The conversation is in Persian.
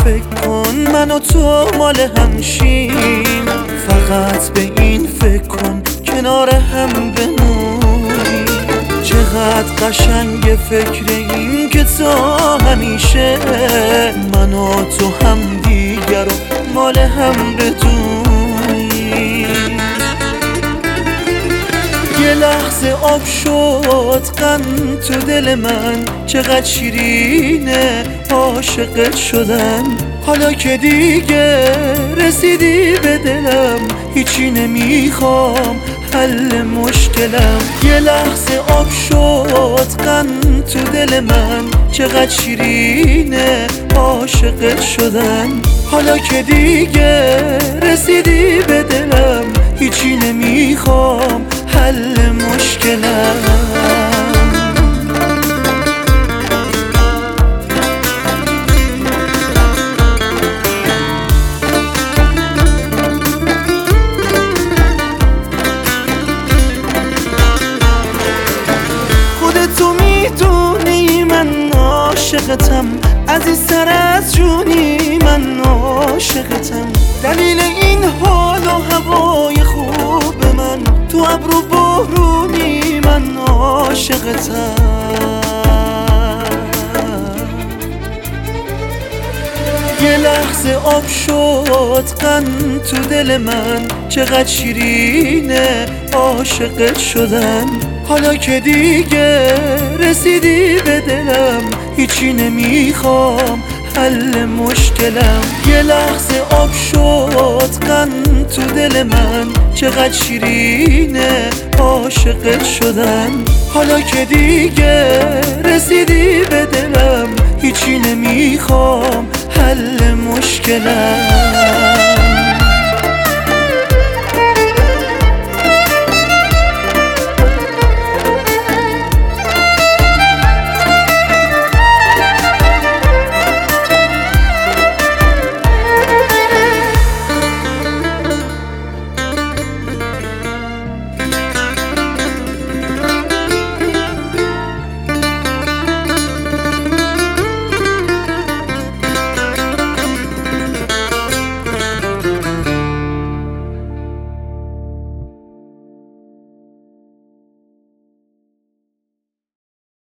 فکر کن من و تو مال همشیم، فقط به این فکر کن کنار هم بمونیم. چقدر قشنگ فکر این که تا همیشه من و تو هم دیگر و مال هم بدونیم. یه لحظه آب شد قند تو دل من، چقدر شیرینه عاشقت شدن. حالا که دیگه رسیدی به دلم، هیچی نمیخوام حل مشکلم. یه لحظه آب شد قند تو دل من، چقدر شیرینه عاشقت شدن. حالا که دیگه رسیدی به دلم، هیچی نمیخوام حل مشکلم. خودتو میدونی من عاشقتم، عزیزتر از جونی من عاشقتم. دلیل این حال و هوای خوب من، تو ابرو بارونی من عاشقتم. یه لحظه آب شد قند تو دل من، چقدر شیرینه عاشقت شدن. حالا که دیگه رسیدی به دلم، هیچی نمیخوام حل مشکلم. یه لحظه آب شد قند تو دل من، چقدر شیرینه عاشقت شدن. حالا که دیگه رسیدی به دلم، هیچی نمیخوام حل مشکلم.